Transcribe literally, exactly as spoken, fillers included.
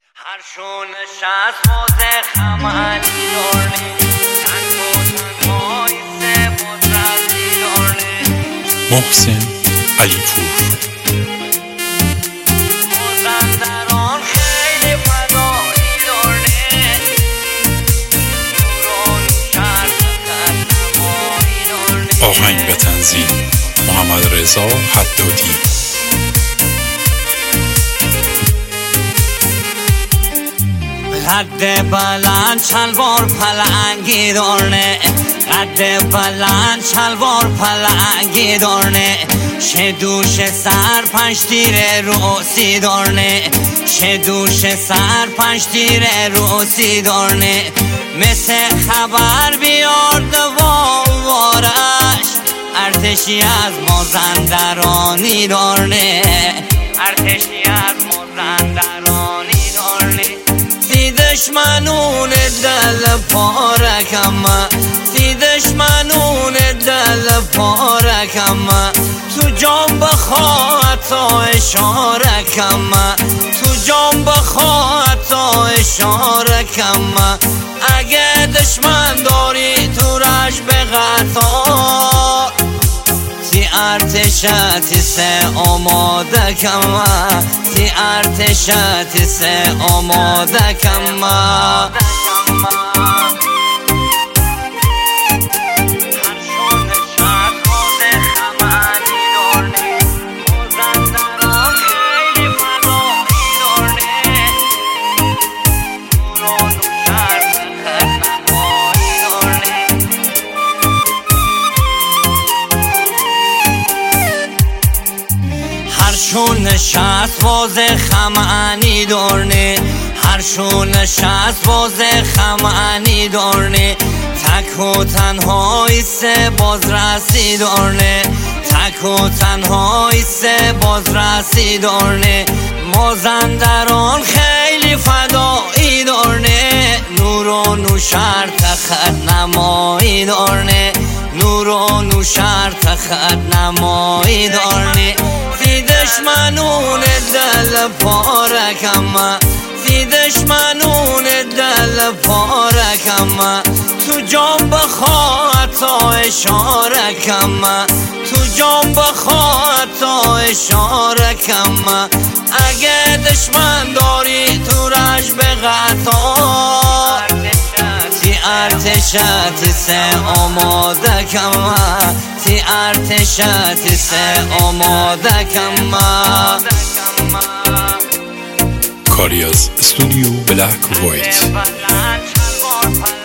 هر شون نشست موزه خمانی دارنه تک و تنهایی سه بزرگی دارنه محسن علیپور مازندران خیلی فدایی دارنه نوران شهر فقط نمایی دارنه. آهنگ و تنظیم محمد رضا حدادی. قد بلند شلوار پلنگی دارنه قد بلند شلوار پلنگی دارنه شه دوش سر پنج تیر روسی دارنه شه دوش سر پنج تیر روسی دارنه مثل خبر بیار دوام وارش ارتشی از مازندرانی دارنه ارتشی از مازندرانی دارنه سی دشمنون دل پارکم سی دشمنون دل پارکم تو جام بخواه تا اشاره کم تو جام بخواه تا اشاره کم اگه دشمن داری تو رش به قطار سی ارتشتی سه آماده کم سی ارتشتی سه آماده کم شون نشست وازه خمعنی دارنه هر شون نشست وازه خمعنی دارنه تک و تنهایی سه بازرسی دارنه تک و تنهایی سه بازرسی دارنه مازندران خیلی فدایی دارنه نور و نوشر تخت نمایی دارنه نور و نوشر تخت نمایی دارنه سی دشمنون دل پارکم سی دشمنون دل پارکم تو جام بخواه تا اشاره کم تو جام بخواه تا اشاره کم اگه دشمن داری تو رش به قطار سی ارتشتی سه آماده کم سی ارتشتی سه آماده کم. کاری از استودیو بلک وایت.